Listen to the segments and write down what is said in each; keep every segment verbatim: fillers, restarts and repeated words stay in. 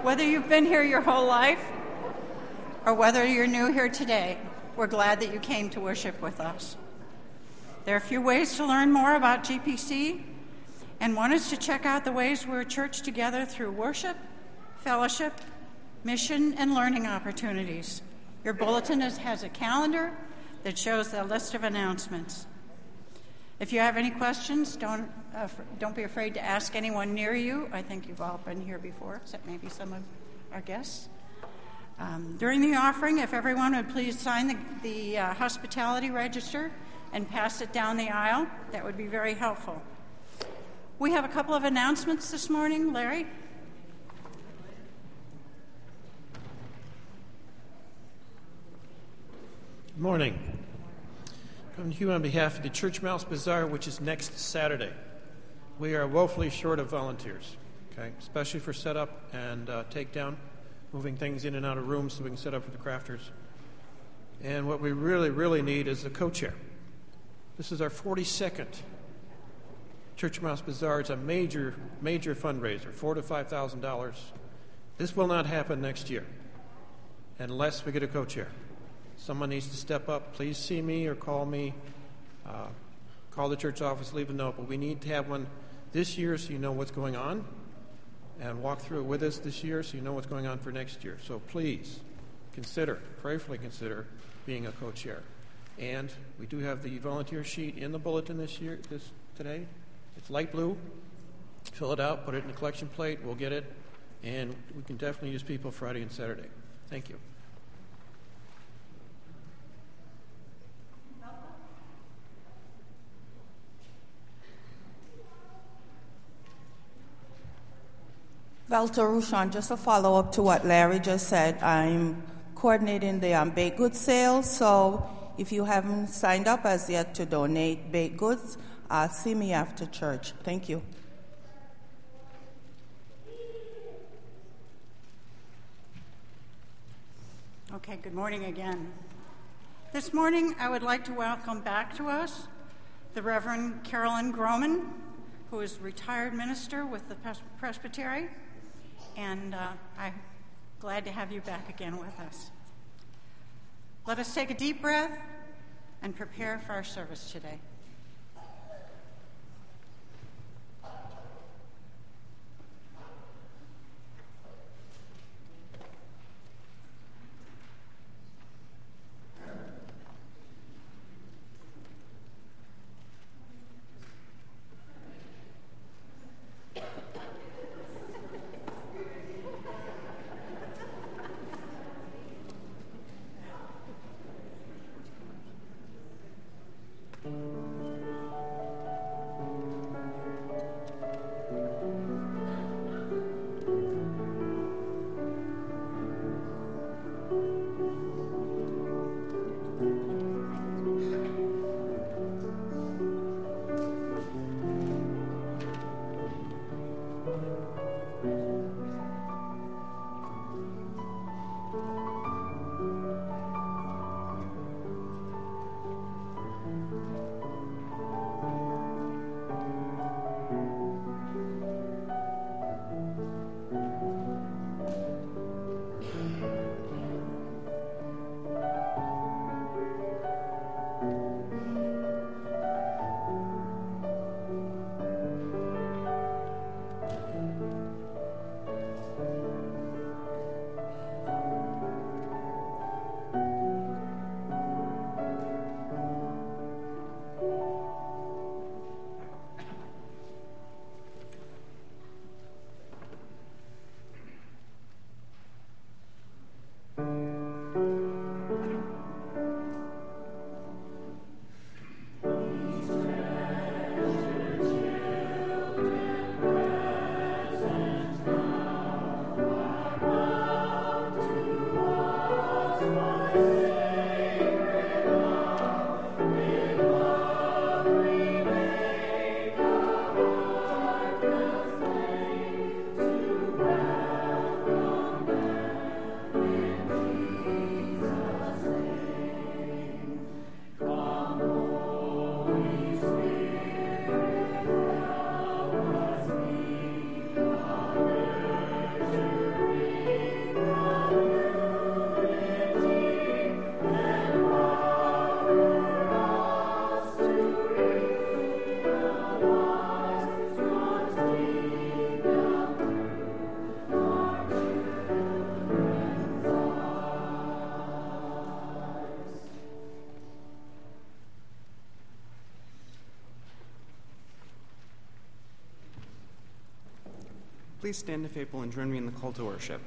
Whether you've been here your whole life or whether you're new here today, we're glad that you came to worship with us. There are a few ways to learn more about G P C, and one is to check out the ways we're a church together through worship, fellowship, mission, and learning opportunities. Your bulletin is, has a calendar that shows a list of announcements. If you have any questions, don't, uh, don't be afraid to ask anyone near you. I think you've all been here before, except maybe some of our guests. Um, during the offering, if everyone would please sign the, the uh, hospitality register and pass it down the aisle, that would be very helpful. We have a couple of announcements this morning. Larry? Good morning. Coming to you on behalf of the Church Mouse Bazaar, which is next Saturday. We are woefully short of volunteers, okay, especially for setup and uh, takedown, moving things in and out of rooms so we can set up for the crafters. And what we really, really need is a co-chair. This is our forty-second Church Mouse Bazaar. It's a major, major fundraiser, four to five thousand dollars. This will not happen next year unless we get a co-chair. Someone needs to step up. Please see me or call me. Uh, call the church office, leave a note. But we need to have one this year so you know what's going on, and walk through it with us this year so you know what's going on for next year. So please consider, prayerfully consider, being a co-chair. And we do have the volunteer sheet in the bulletin this year, this today. It's light blue. Fill it out, put it in the collection plate. We'll get it. And we can definitely use people Friday and Saturday. Thank you. Valter Rushan, just a follow-up to what Larry just said. I'm coordinating the um, baked goods sales, so if you haven't signed up as yet to donate baked goods, uh, see me after church. Thank you. Okay, good morning again. This morning, I would like to welcome back to us the Reverend Carolyn Groman, who is retired minister with the Presbytery, and uh, I'm glad to have you back again with us. Let us take a deep breath and prepare for our service today. Thank you. Please stand if able and join me in the call to worship.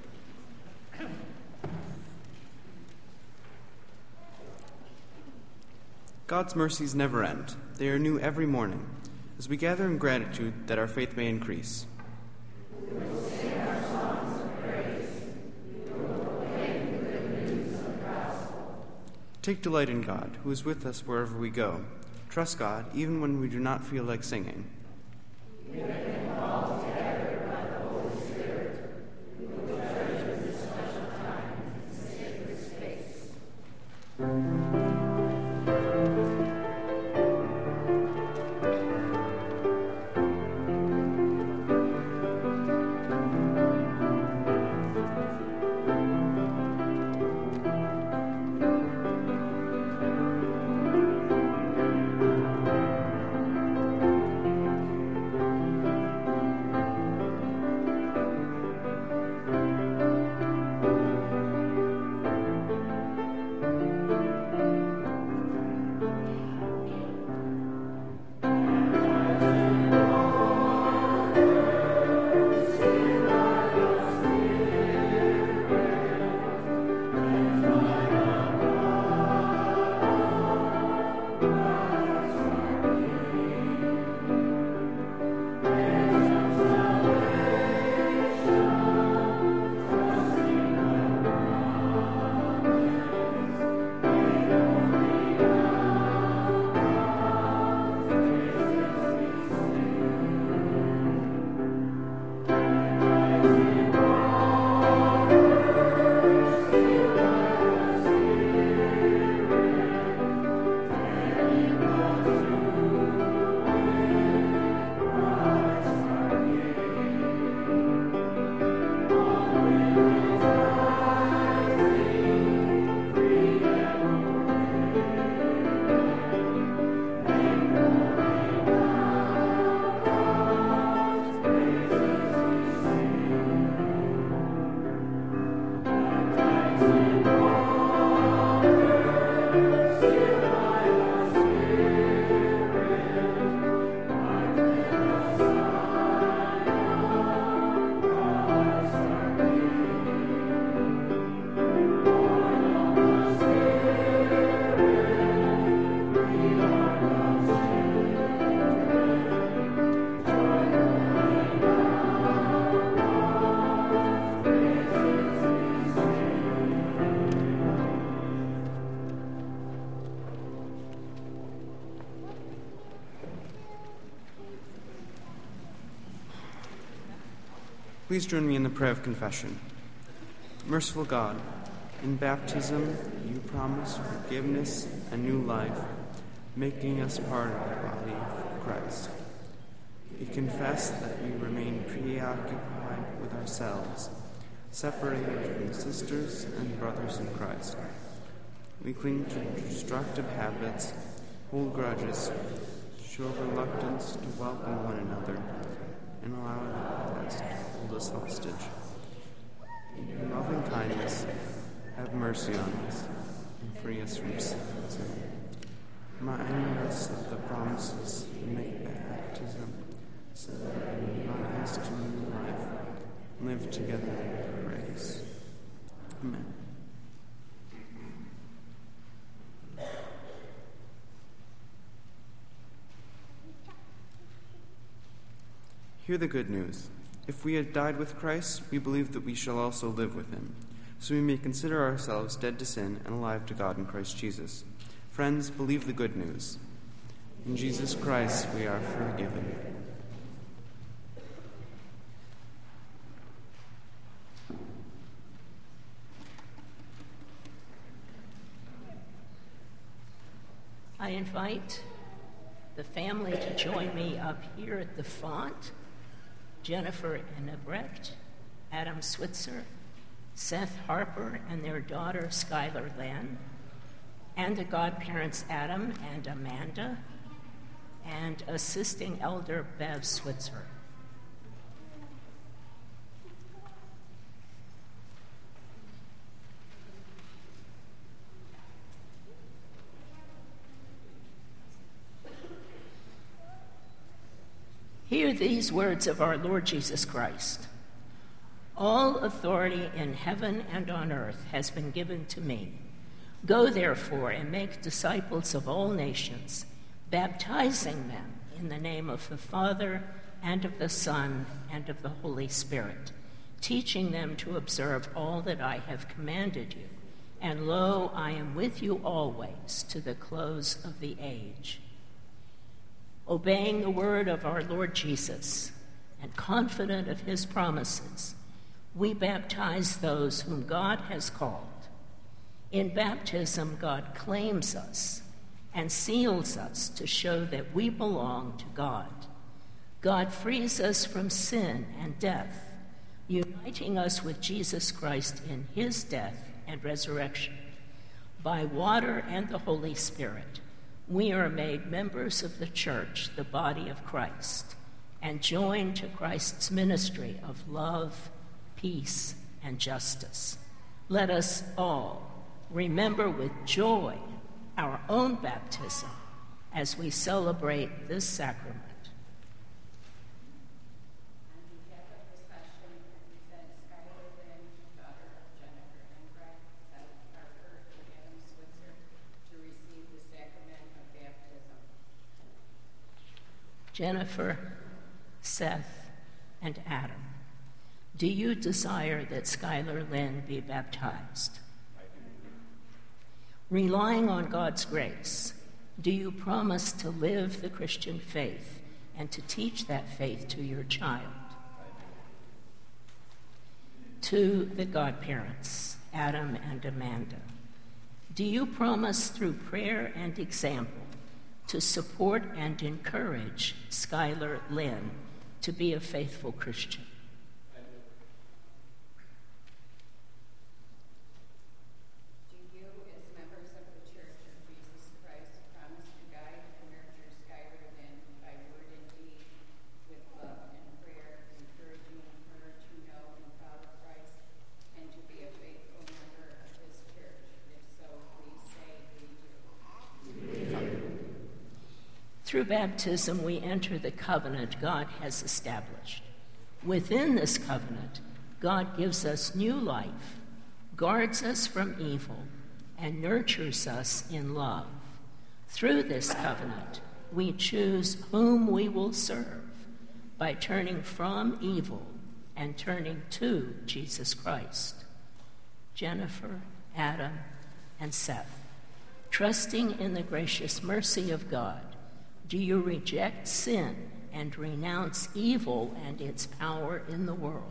God's mercies never end. They are new every morning. As we gather in gratitude that our faith may increase. We will sing our songs of praise. We will proclaim the good news of the gospel. Take delight in God, who is with us wherever we go. Trust God, even when we do not feel like singing. We have been called together by the Holy Spirit. We will treasure this special time in sacred space. Please join me in the prayer of confession. Merciful God, in baptism you promise forgiveness and new life, making us part of the body of Christ. We confess that we remain preoccupied with ourselves, separated from sisters and brothers in Christ. We cling to destructive habits, hold grudges, show reluctance to welcome one another, and allow the past to hold us hostage. In loving kindness, have mercy on us and free us from sin. Remind us of the promises you make at baptism, so that we rise to new life and live together in grace. Amen. Hear the good news. If we had died with Christ, we believe that we shall also live with him. So we may consider ourselves dead to sin and alive to God in Christ Jesus. Friends, believe the good news. In Jesus Christ we are forgiven. I invite the family to join me up here at the font. Jennifer Enebrecht, Adam Switzer, Seth Harper and their daughter Skylar Len, and the godparents Adam and Amanda, and assisting elder Bev Switzer. Hear these words of our Lord Jesus Christ. All authority in heaven and on earth has been given to me. Go, therefore, and make disciples of all nations, baptizing them in the name of the Father, and of the Son, and of the Holy Spirit, teaching them to observe all that I have commanded you. And lo, I am with you always to the close of the age. Obeying the word of our Lord Jesus and confident of his promises, we baptize those whom God has called. In baptism, God claims us and seals us to show that we belong to God. God frees us from sin and death, uniting us with Jesus Christ in his death and resurrection. By water and the Holy Spirit, we are made members of the church, the body of Christ, and joined to Christ's ministry of love, peace, and justice. Let us all remember with joy our own baptism as we celebrate this sacrament. Jennifer, Seth, and Adam, do you desire that Skylar Lynn be baptized? Relying on God's grace, do you promise to live the Christian faith and to teach that faith to your child? To the godparents, Adam and Amanda, do you promise through prayer and example to support and encourage Skylar Lynn to be a faithful Christian? Do you, as members of the Church of Jesus Christ, promise to guide and nurture Skylar Lynn by word and deed, with love and prayer, encouraging her to know and follow Christ, and to be a faithful member of his church? If so, please say we do. Through baptism, we enter the covenant God has established. Within this covenant, God gives us new life, guards us from evil, and nurtures us in love. Through this covenant, we choose whom we will serve by turning from evil and turning to Jesus Christ. Jennifer, Adam, and Seth, trusting in the gracious mercy of God, do you reject sin and renounce evil and its power in the world?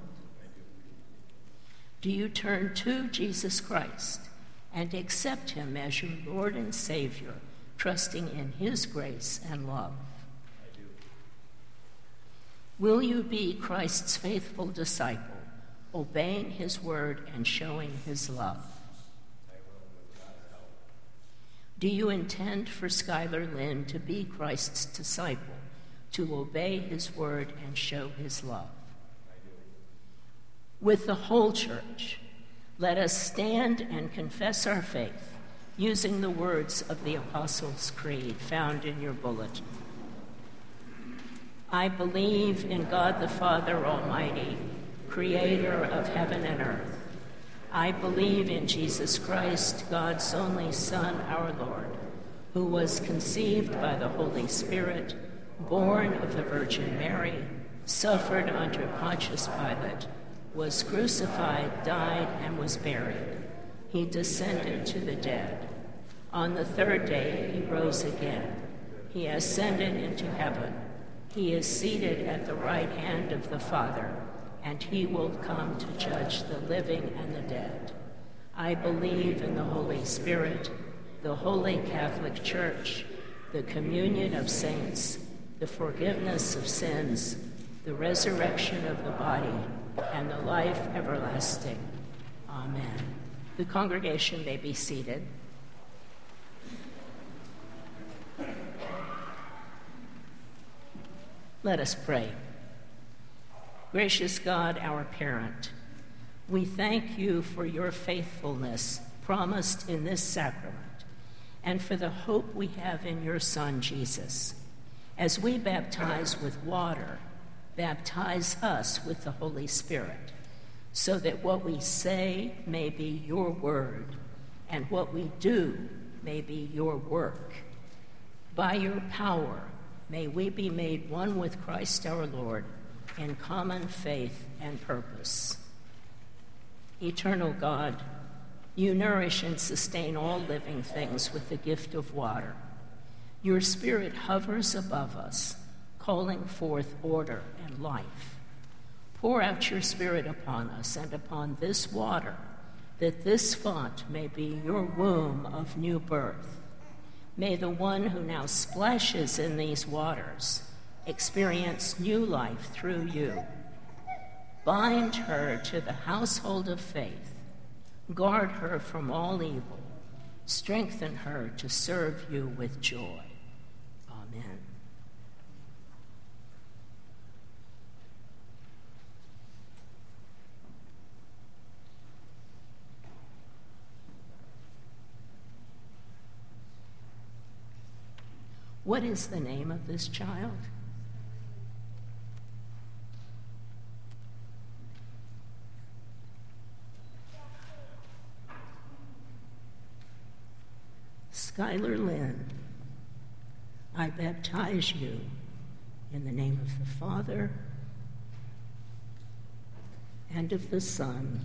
Do you turn to Jesus Christ and accept him as your Lord and Savior, trusting in his grace and love? Will you be Christ's faithful disciple, obeying his word and showing his love? Do you intend for Skylar Lynn to be Christ's disciple, to obey his word and show his love? With the whole church, let us stand and confess our faith using the words of the Apostles' Creed found in your bulletin. I believe in God the Father Almighty, creator of heaven and earth. I believe in Jesus Christ, God's only Son, our Lord, who was conceived by the Holy Spirit, born of the Virgin Mary, suffered under Pontius Pilate, was crucified, died, and was buried. He descended to the dead. On the third day he rose again. He ascended into heaven. He is seated at the right hand of the Father, and he will come to judge the living and the dead. I believe in the Holy Spirit, the Holy Catholic Church, the communion of saints, the forgiveness of sins, the resurrection of the body, and the life everlasting. Amen. The congregation may be seated. Let us pray. Gracious God, our parent, we thank you for your faithfulness promised in this sacrament and for the hope we have in your Son, Jesus. As we baptize with water, baptize us with the Holy Spirit, so that what we say may be your word, and what we do may be your work. By your power, may we be made one with Christ our Lord in common faith and purpose. Eternal God, you nourish and sustain all living things with the gift of water. Your Spirit hovers above us, calling forth order and life. Pour out your Spirit upon us and upon this water, that this font may be your womb of new birth. May the one who now splashes in these waters experience new life through you. Bind her to the household of faith. Guard her from all evil. Strengthen her to serve you with joy. Amen. What is the name of this child? Skylar Lynn, I baptize you in the name of the Father and of the Son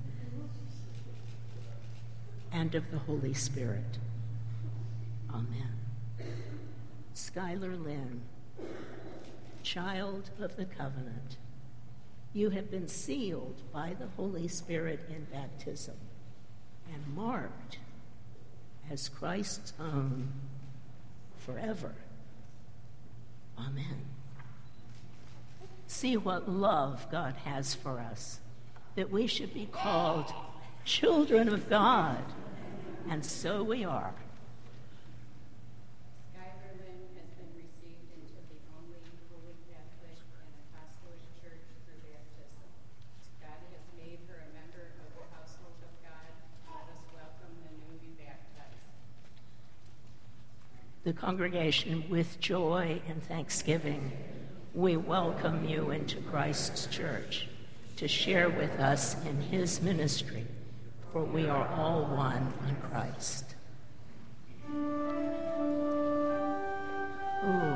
and of the Holy Spirit. Amen. Skylar Lynn, child of the covenant, you have been sealed by the Holy Spirit in baptism and marked as Christ's own forever. Amen. See what love God has for us, that we should be called children of God, and so we are. Skylar Lynn has been received into the only Holy Catholic and Apostolic Church through baptism. God has made her a member of the household of God. Let us welcome the newly baptized. The congregation, with joy and thanksgiving, we welcome you into Christ's church to share with us in his ministry, for we are all one in Christ. Ooh.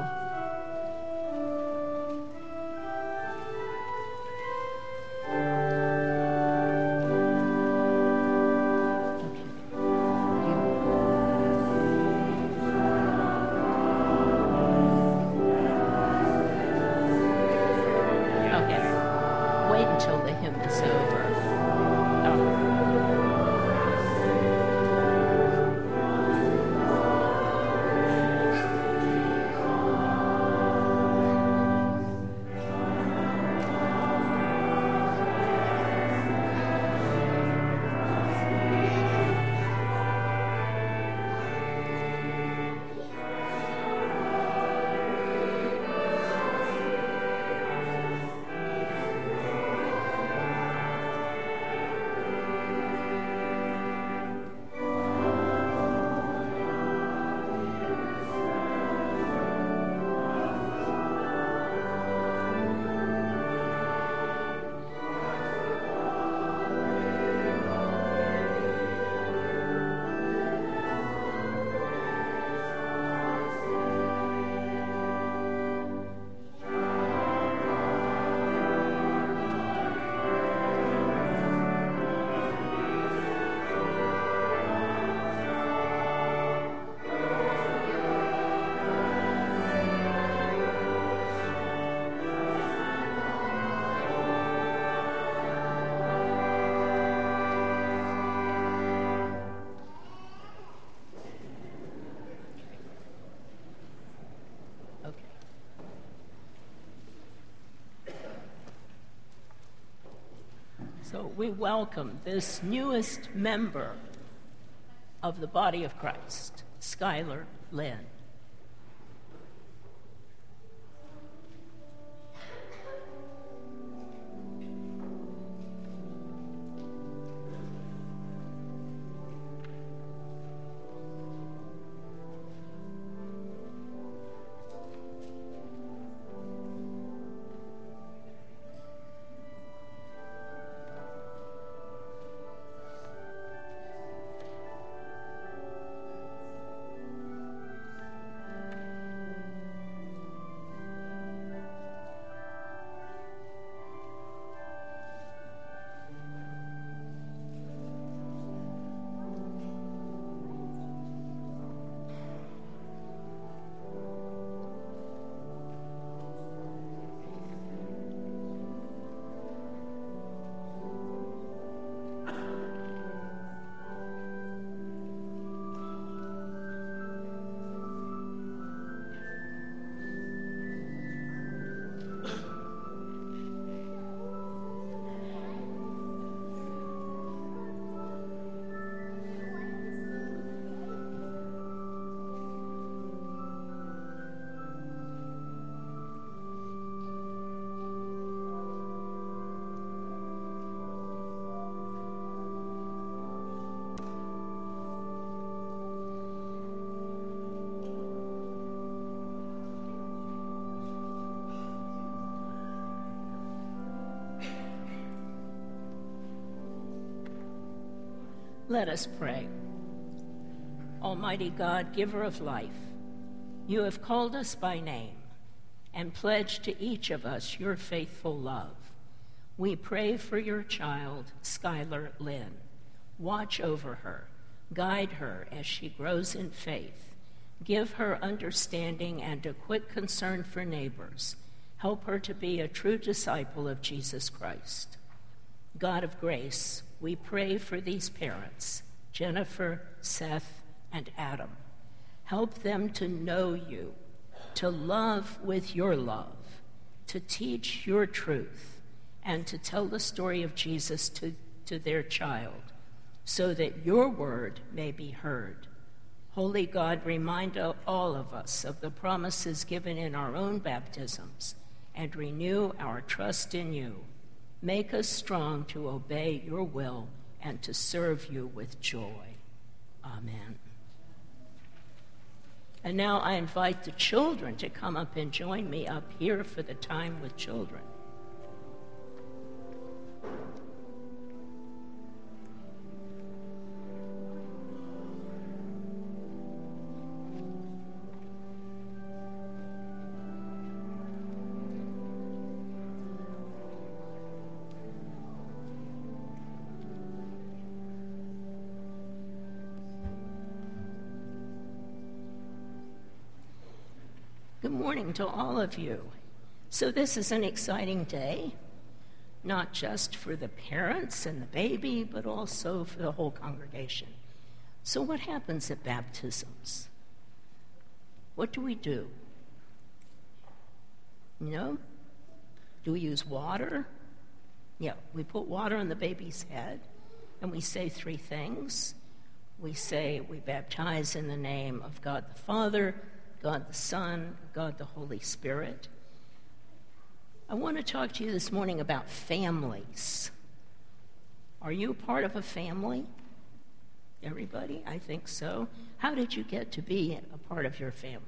So we welcome this newest member of the body of Christ, Skylar Lynn. Let us pray. Almighty God, giver of life, you have called us by name and pledged to each of us your faithful love. We pray for your child, Skylar Lynn. Watch over her, guide her as she grows in faith. Give her understanding and a quick concern for neighbors. Help her to be a true disciple of Jesus Christ. God of grace, we pray for these parents, Jennifer, Seth, and Adam. Help them to know you, to love with your love, to teach your truth, and to tell the story of Jesus to, to their child, so that your word may be heard. Holy God, remind all of us of the promises given in our own baptisms and renew our trust in you. Make us strong to obey your will and to serve you with joy. Amen. And now I invite the children to come up and join me up here for the time with children. Good morning to all of you. So this is an exciting day, not just for the parents and the baby, but also for the whole congregation. So what happens at baptisms? What do we do? You know? Do we use water? Yeah, we put water on the baby's head, and we say three things. We say we baptize in the name of God the Father, God the Son, God the Holy Spirit. I want to talk to you this morning about families. Are you part of a family? Everybody? I think so. How did you get to be a part of your family?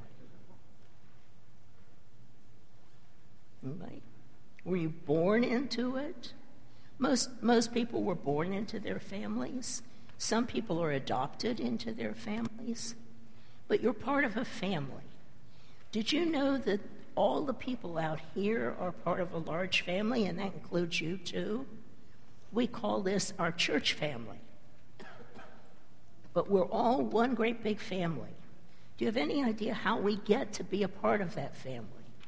Anybody? Were you born into it? Most, most people were born into their families. Some people are adopted into their families. But you're part of a family. Did you know that all the people out here are part of a large family, and that includes you too? We call this our church family. But we're all one great big family. Do you have any idea how we get to be a part of that family?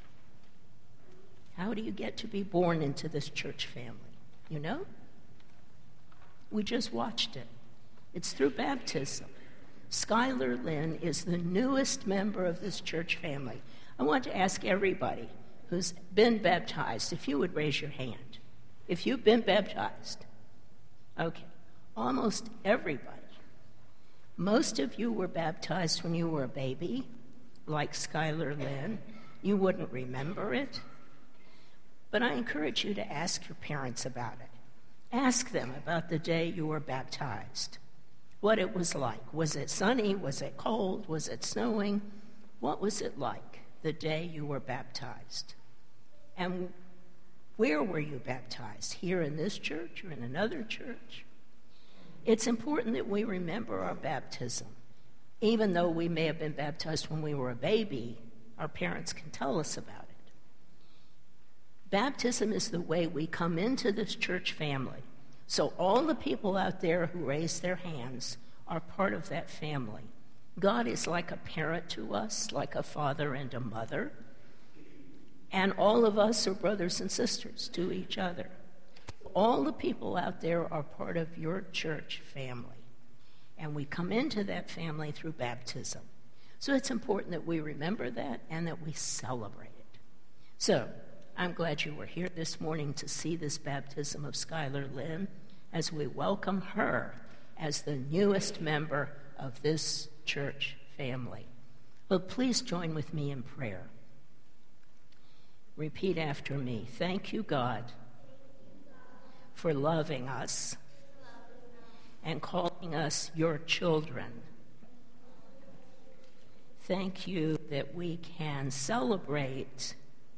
How do you get to be born into this church family? You know? We just watched it. It's through baptism. Skylar Lynn is the newest member of this church family. I want to ask everybody who's been baptized if you would raise your hand. If you've been baptized. Okay. Almost everybody. Most of you were baptized when you were a baby, like Skylar Lynn. You wouldn't remember it. But I encourage you to ask your parents about it. Ask them about the day you were baptized. What it was like. Was it sunny? Was it cold? Was it snowing? What was it like the day you were baptized? And where were you baptized? Here in this church or in another church? It's important that we remember our baptism. Even though we may have been baptized when we were a baby, our parents can tell us about it. Baptism is the way we come into this church family. So all the people out there who raise their hands are part of that family. God is like a parent to us, like a father and a mother. And all of us are brothers and sisters to each other. All the people out there are part of your church family. And we come into that family through baptism. So it's important that we remember that and that we celebrate it. So I'm glad you were here this morning to see this baptism of Skylar Lynn as we welcome her as the newest member of this church family. Well, please join with me in prayer. Repeat after me. Thank you, God, for loving us and calling us your children. Thank you that we can celebrate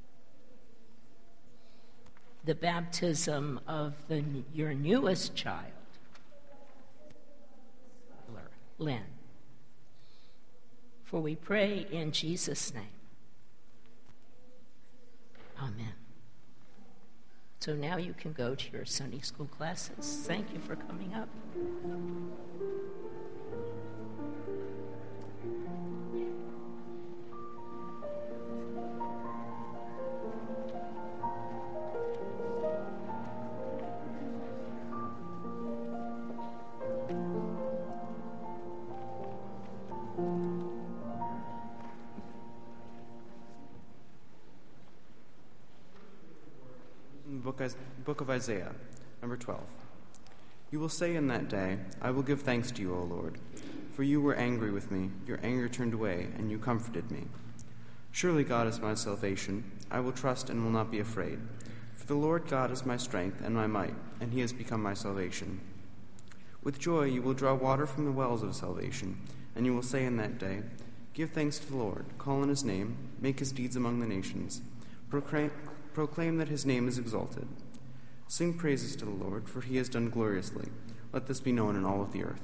the baptism of the, your newest child. Lynn. For we pray in Jesus' name. Amen. So now you can go to your Sunday school classes. Thank you for coming up. Book of Isaiah, number twelve. You will say in that day, I will give thanks to you, O Lord, for you were angry with me, your anger turned away, and you comforted me. Surely God is my salvation. I will trust and will not be afraid. For the Lord God is my strength and my might, and he has become my salvation. With joy you will draw water from the wells of salvation, and you will say in that day, Give thanks to the Lord, call on his name, make his deeds among the nations, proclaim, proclaim that his name is exalted. Sing praises to the Lord, for he has done gloriously. Let this be known in all of the earth.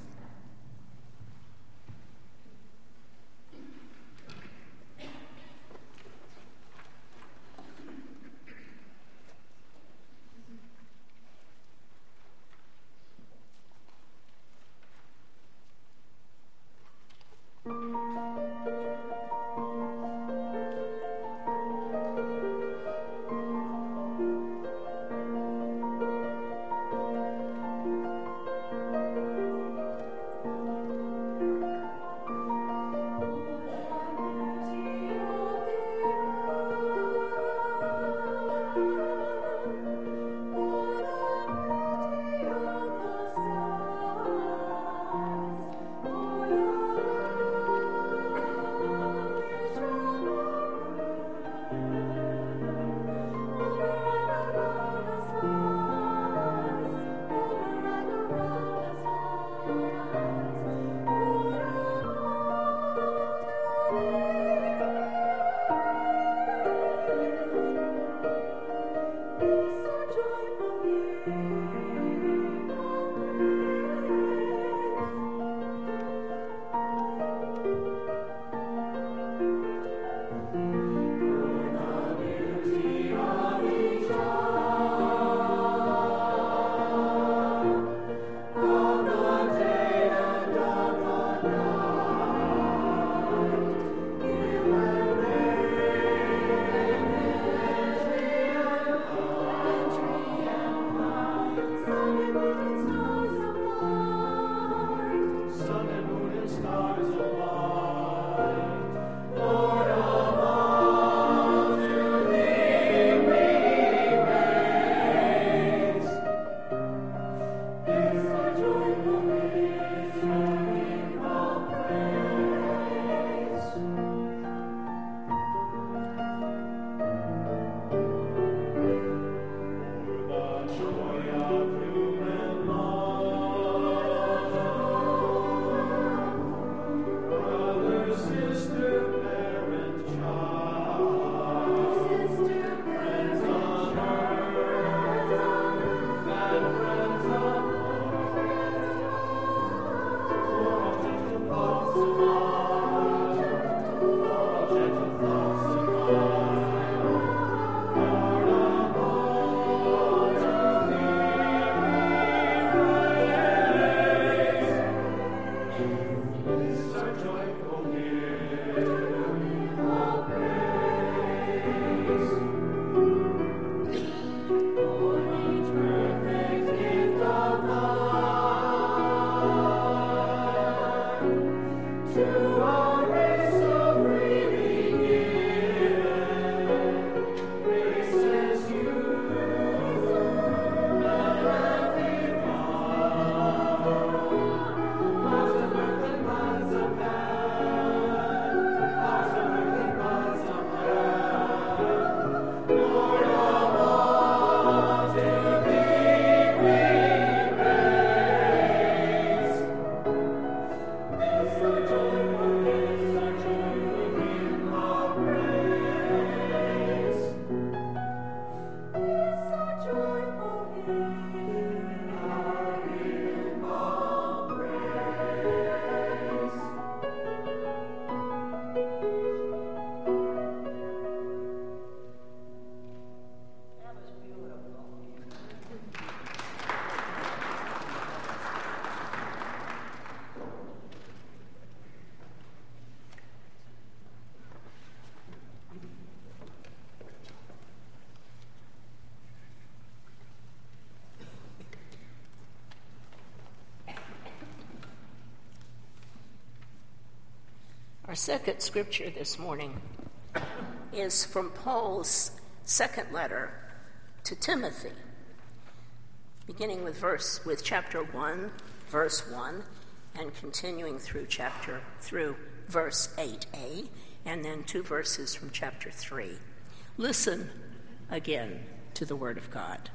Our second scripture this morning is from Paul's second letter to Timothy, beginning with verse with chapter one, verse one, and continuing through chapter through verse eight a, and then two verses from chapter three. Listen again to the word of God.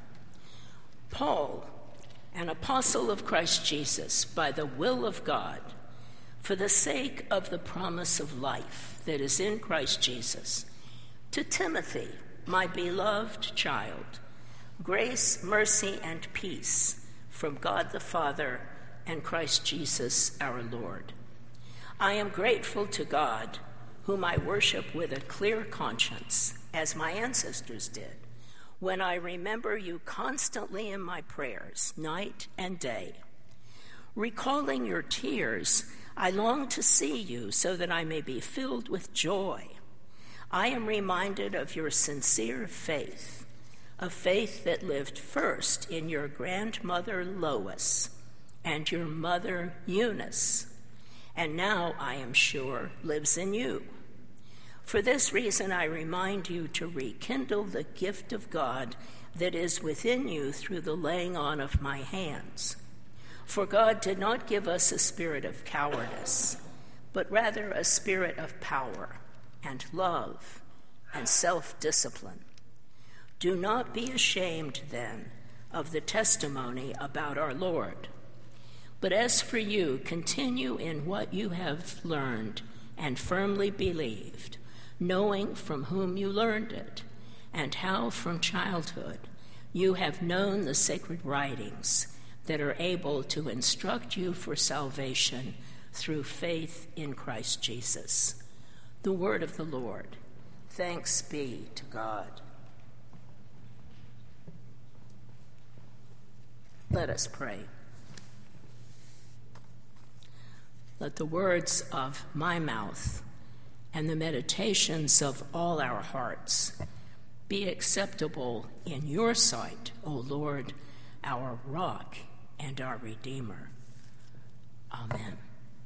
Paul, an apostle of Christ Jesus, by the will of God, for the sake of the promise of life that is in Christ Jesus, to Timothy, my beloved child, grace, mercy, and peace from God the Father and Christ Jesus our Lord. I am grateful to God, whom I worship with a clear conscience, as my ancestors did, when I remember you constantly in my prayers, night and day. Recalling your tears, I long to see you so that I may be filled with joy. I am reminded of your sincere faith, a faith that lived first in your grandmother Lois and your mother Eunice, and now, I am sure, lives in you. For this reason, I remind you to rekindle the gift of God that is within you through the laying on of my hands. For God did not give us a spirit of cowardice, but rather a spirit of power and love and self-discipline. Do not be ashamed, then, of the testimony about our Lord. But as for you, continue in what you have learned and firmly believed, knowing from whom you learned it, and how from childhood you have known the sacred writings that are able to instruct you for salvation through faith in Christ Jesus. The word of the Lord. Thanks be to God. Let us pray. Let the words of my mouth and the meditations of all our hearts be acceptable in your sight, O Lord, our rock and our Redeemer. Amen.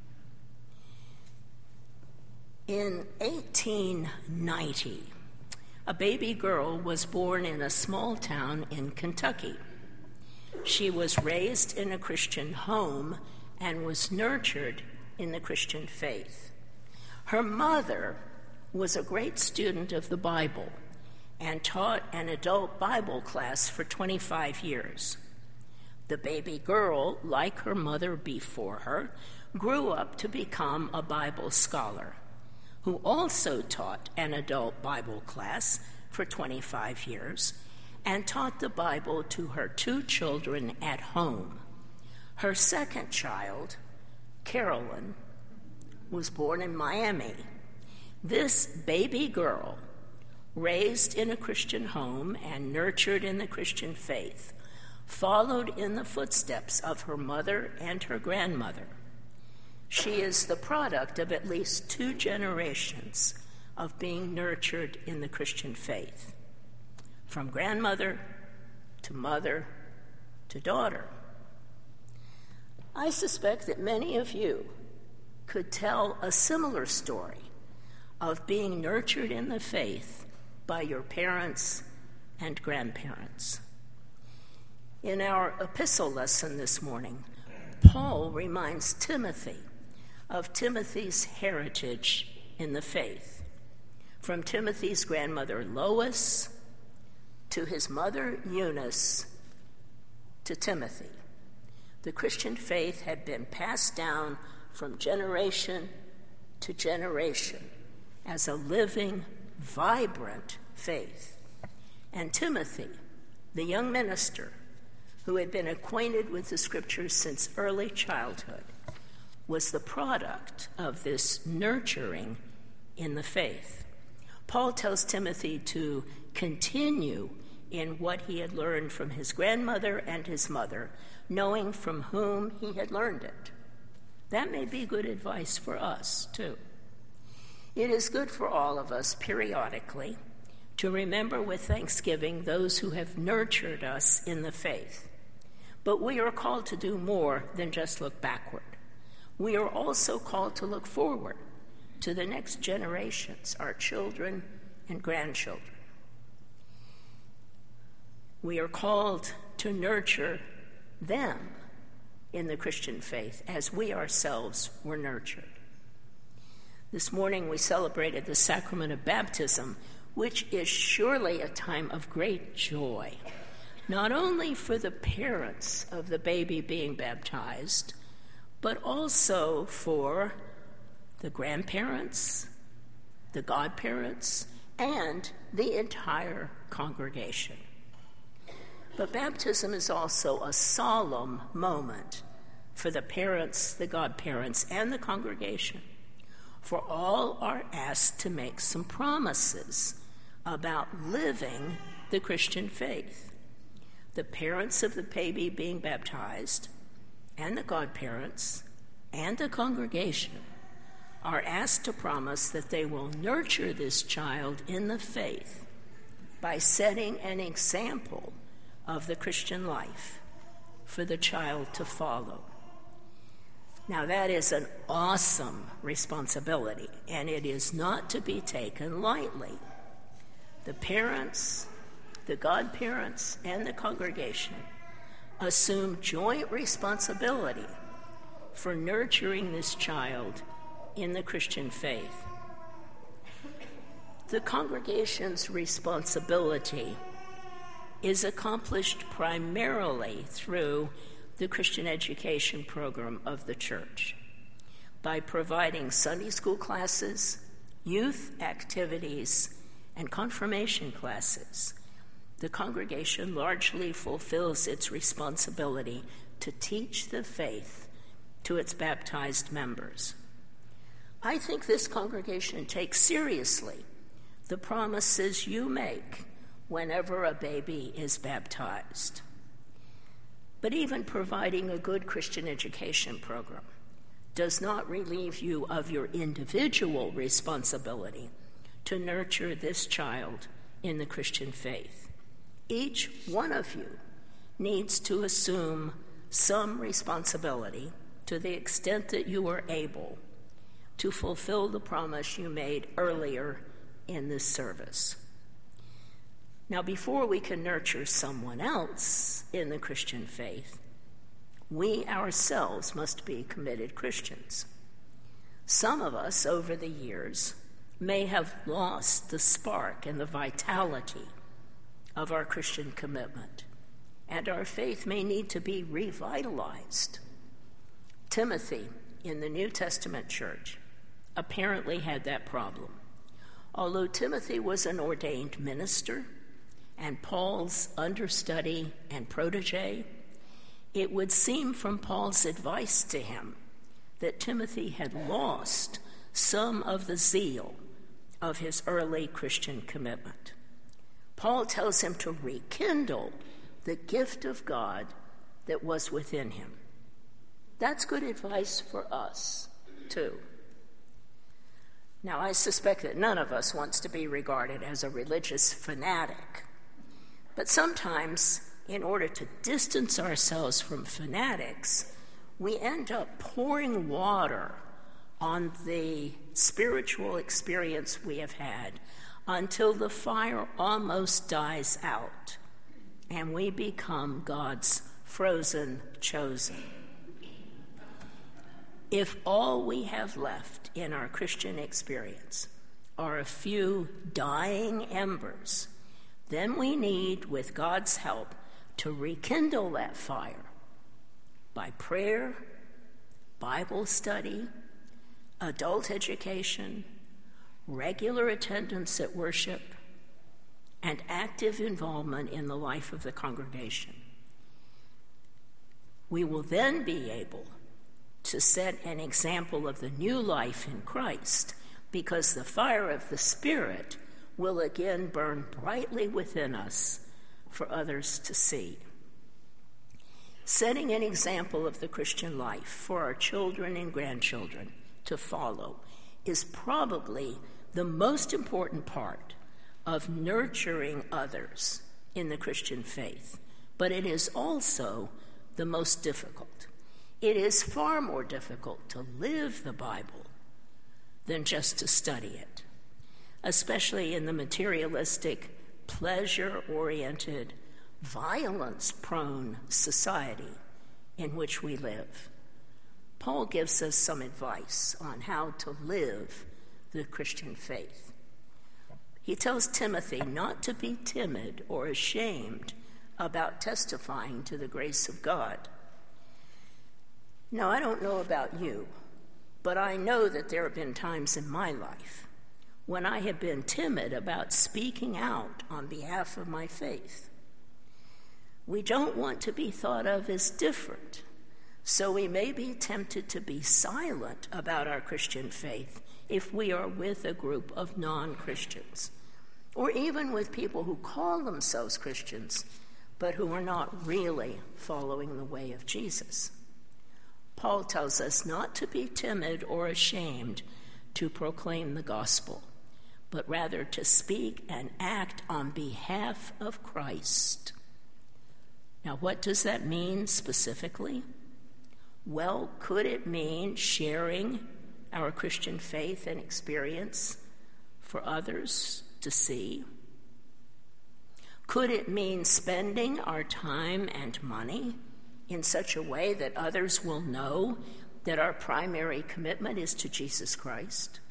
In eighteen ninety, a baby girl was born in a small town in Kentucky. She was raised in a Christian home and was nurtured in the Christian faith. Her mother was a great student of the Bible and taught an adult Bible class for twenty-five years. The baby girl, like her mother before her, grew up to become a Bible scholar, who also taught an adult Bible class for twenty-five years and taught the Bible to her two children at home. Her second child, Carolyn, was born in Miami. This baby girl, raised in a Christian home and nurtured in the Christian faith, followed in the footsteps of her mother and her grandmother. She is the product of at least two generations of being nurtured in the Christian faith, from grandmother to mother to daughter. I suspect that many of you could tell a similar story of being nurtured in the faith by your parents and grandparents. In our epistle lesson this morning, Paul reminds Timothy of Timothy's heritage in the faith, from Timothy's grandmother Lois to his mother Eunice to Timothy. The Christian faith had been passed down from generation to generation as a living, vibrant faith. And Timothy, the young minister, who had been acquainted with the scriptures since early childhood, was the product of this nurturing in the faith. Paul tells Timothy to continue in what he had learned from his grandmother and his mother, knowing from whom he had learned it. That may be good advice for us, too. It is good for all of us, periodically, to remember with thanksgiving those who have nurtured us in the faith. But we are called to do more than just look backward. We are also called to look forward, to the next generations, our children and grandchildren. We are called to nurture them in the Christian faith as we ourselves were nurtured. This morning we celebrated the sacrament of baptism, which is surely a time of great joy, not only for the parents of the baby being baptized, but also for the grandparents, the godparents, and the entire congregation. But baptism is also a solemn moment for the parents, the godparents, and the congregation, for all are asked to make some promises about living the Christian faith. The parents of the baby being baptized, and the godparents, and the congregation are asked to promise that they will nurture this child in the faith by setting an example of the Christian life for the child to follow. Now, that is an awesome responsibility, and it is not to be taken lightly. The parents, the godparents, and the congregation assume joint responsibility for nurturing this child in the Christian faith. The congregation's responsibility is accomplished primarily through the Christian education program of the church by providing Sunday school classes, youth activities, and confirmation classes. The congregation largely fulfills its responsibility to teach the faith to its baptized members. I think this congregation takes seriously the promises you make whenever a baby is baptized. But even providing a good Christian education program does not relieve you of your individual responsibility to nurture this child in the Christian faith. Each one of you needs to assume some responsibility to the extent that you are able to fulfill the promise you made earlier in this service. Now, before we can nurture someone else in the Christian faith, we ourselves must be committed Christians. Some of us over the years may have lost the spark and the vitality of our Christian commitment, and our faith may need to be revitalized. Timothy in the New Testament church apparently had that problem. Although Timothy was an ordained minister and Paul's understudy and protege, it would seem from Paul's advice to him that Timothy had lost some of the zeal of his early Christian commitment. Paul tells him to rekindle the gift of God that was within him. That's good advice for us, too. Now, I suspect that none of us wants to be regarded as a religious fanatic. But sometimes, in order to distance ourselves from fanatics, we end up pouring water on the spiritual experience we have had until the fire almost dies out and we become God's frozen chosen. If all we have left in our Christian experience are a few dying embers, then we need, with God's help, to rekindle that fire by prayer, Bible study, adult education, regular attendance at worship, and active involvement in the life of the congregation. We will then be able to set an example of the new life in Christ, because the fire of the Spirit will again burn brightly within us for others to see. Setting an example of the Christian life for our children and grandchildren to follow is probably the most important part of nurturing others in the Christian faith, but it is also the most difficult. It is far more difficult to live the Bible than just to study it, especially in the materialistic, pleasure-oriented, violence-prone society in which we live. Paul gives us some advice on how to live the Christian faith. He tells Timothy not to be timid or ashamed about testifying to the grace of God. Now, I don't know about you, but I know that there have been times in my life when I have been timid about speaking out on behalf of my faith. We don't want to be thought of as different, so we may be tempted to be silent about our Christian faith if we are with a group of non-Christians, or even with people who call themselves Christians, but who are not really following the way of Jesus. Paul tells us not to be timid or ashamed to proclaim the gospel, but rather to speak and act on behalf of Christ. Now, what does that mean specifically? Well, could it mean sharing our Christian faith and experience for others to see? Could it mean spending our time and money in such a way that others will know that our primary commitment is to Jesus Christ?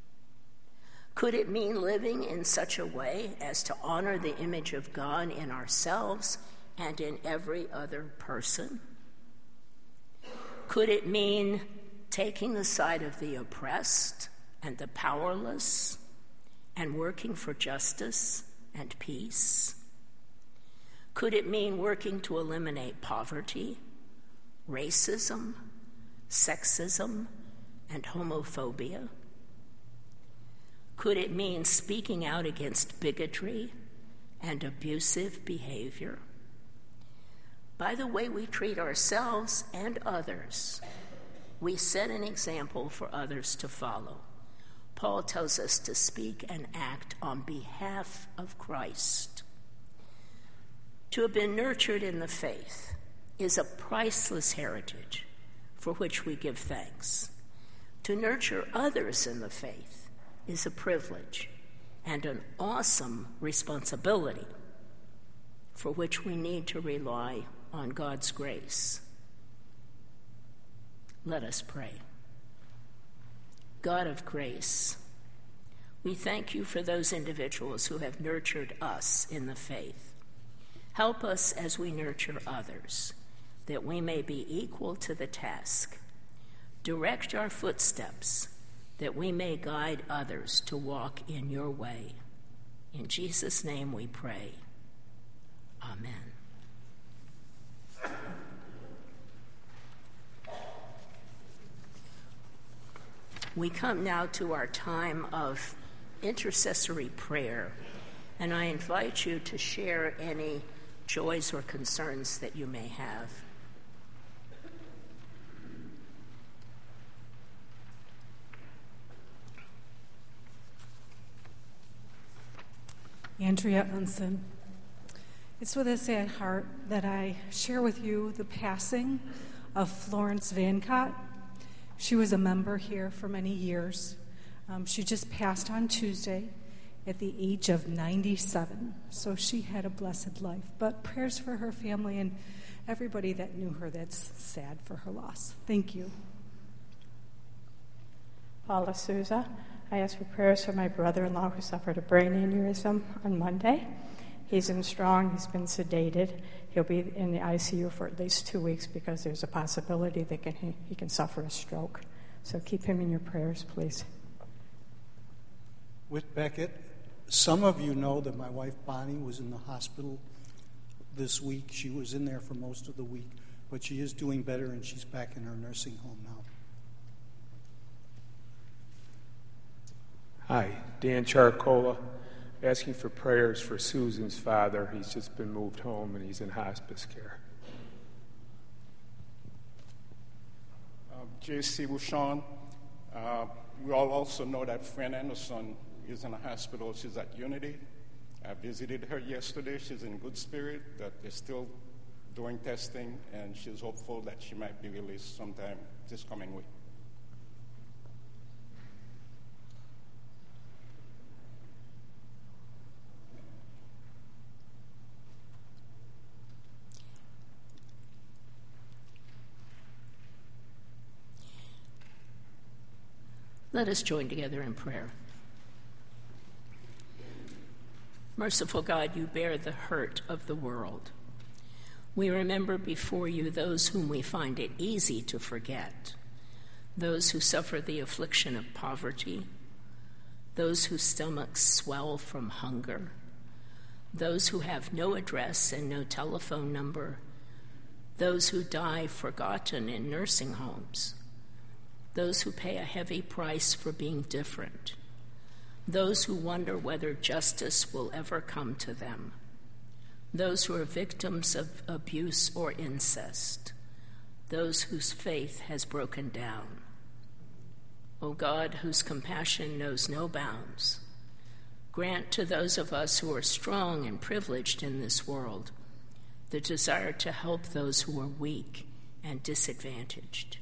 Could it mean living in such a way as to honor the image of God in ourselves and in every other person? Could it mean taking the side of the oppressed and the powerless and working for justice and peace? Could it mean working to eliminate poverty, racism, sexism, and homophobia? Could it mean speaking out against bigotry and abusive behavior? By the way we treat ourselves and others, we set an example for others to follow. Paul tells us to speak and act on behalf of Christ. To have been nurtured in the faith is a priceless heritage for which we give thanks. To nurture others in the faith is a privilege and an awesome responsibility for which we need to rely on God's grace. Let us pray. God of grace, we thank you for those individuals who have nurtured us in the faith. Help us as we nurture others, that we may be equal to the task. Direct our footsteps, that we may guide others to walk in your way. In Jesus' name we pray. Amen. We come now to our time of intercessory prayer, and I invite you to share any joys or concerns that you may have. Andrea Unson. It's with a sad heart that I share with you the passing of Florence Vancott. She was a member here for many years. Um, she just passed on Tuesday at the age of ninety-seven, so she had a blessed life. But prayers for her family and everybody that knew her that's sad for her loss. Thank you. Paula Souza. I ask for prayers for my brother-in-law who suffered a brain aneurysm on Monday. He's in strong, he's been sedated. He'll be in the I C U for at least two weeks because there's a possibility that can, he, he can suffer a stroke. So keep him in your prayers, please. Whit Beckett, some of you know that my wife Bonnie was in the hospital this week. She was in there for most of the week, but she is doing better and she's back in her nursing home now. Hi, Dan Charcola, asking for prayers for Susan's father. He's just been moved home and he's in hospice care. Uh, J C Bouchon, uh, we all also know that Fran Anderson is in a hospital. She's at Unity. I visited her yesterday. She's in good spirit, that they're still doing testing, and she's hopeful that she might be released sometime this coming week. Let us join together in prayer. Merciful God, you bear the hurt of the world. We remember before you those whom we find it easy to forget, those who suffer the affliction of poverty, those whose stomachs swell from hunger, those who have no address and no telephone number, those who die forgotten in nursing homes, those who pay a heavy price for being different, those who wonder whether justice will ever come to them, those who are victims of abuse or incest, those whose faith has broken down. O God, whose compassion knows no bounds, grant to those of us who are strong and privileged in this world the desire to help those who are weak and disadvantaged.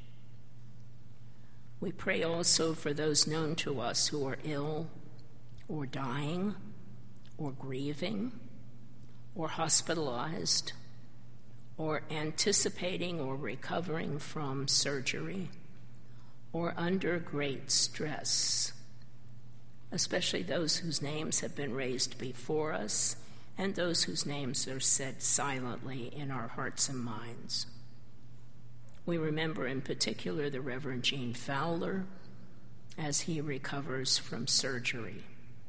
We pray also for those known to us who are ill or dying or grieving or hospitalized or anticipating or recovering from surgery or under great stress, especially those whose names have been raised before us and those whose names are said silently in our hearts and minds. We remember in particular the Reverend Gene Fowler as he recovers from surgery.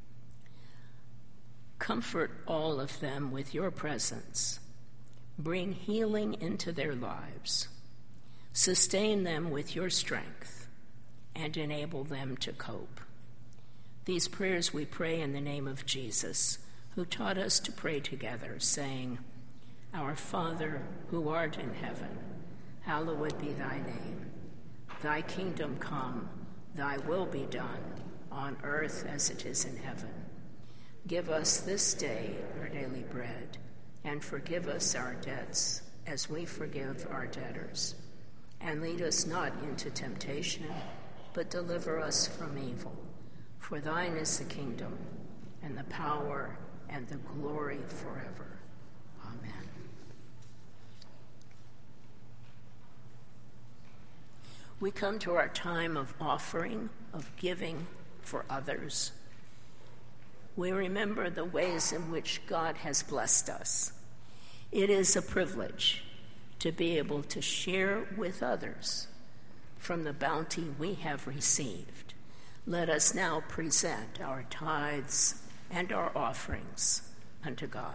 Comfort all of them with your presence. Bring healing into their lives. Sustain them with your strength and enable them to cope. These prayers we pray in the name of Jesus, who taught us to pray together, saying, Our Father, who art in heaven, hallowed be thy name. Thy kingdom come, thy will be done, on earth as it is in heaven. Give us this day our daily bread, and forgive us our debts as we forgive our debtors. And lead us not into temptation, but deliver us from evil. For thine is the kingdom, and the power, and the glory forever. Amen. We come to our time of offering, of giving for others. We remember the ways in which God has blessed us. It is a privilege to be able to share with others from the bounty we have received. Let us now present our tithes and our offerings unto God.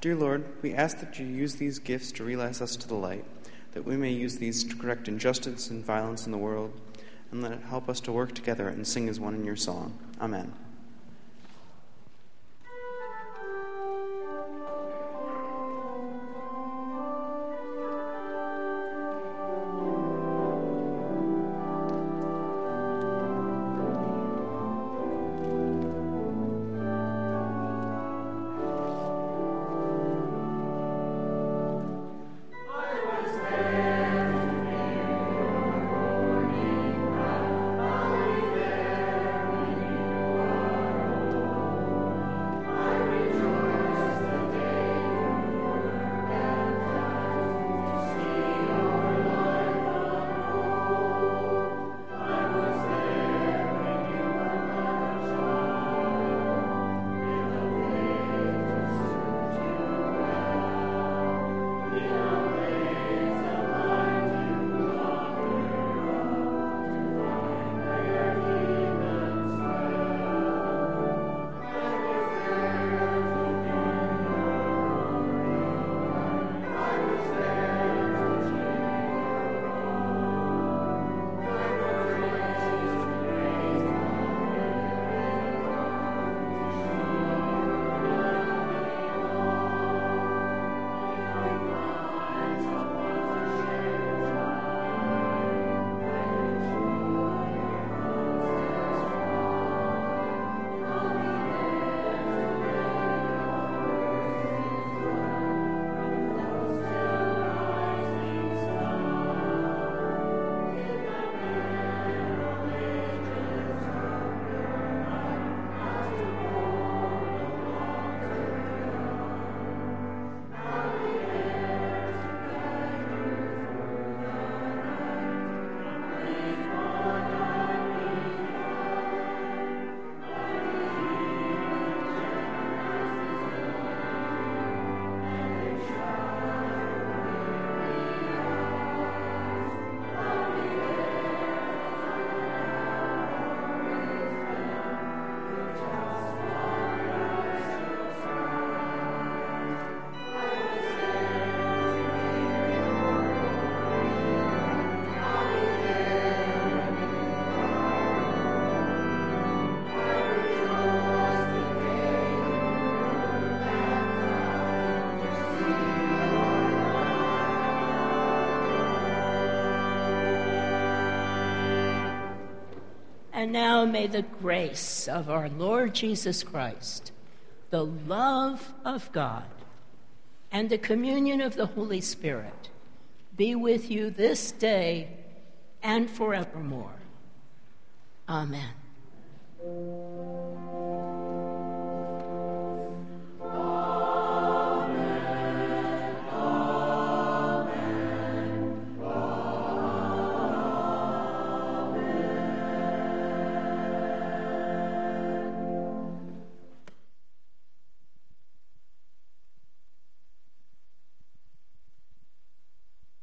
Dear Lord, we ask that you use these gifts to realize us to the light, that we may use these to correct injustice and violence in the world, and let it help us to work together and sing as one in your song. Amen. And now may the grace of our Lord Jesus Christ, the love of God, and the communion of the Holy Spirit be with you this day and forevermore. Amen.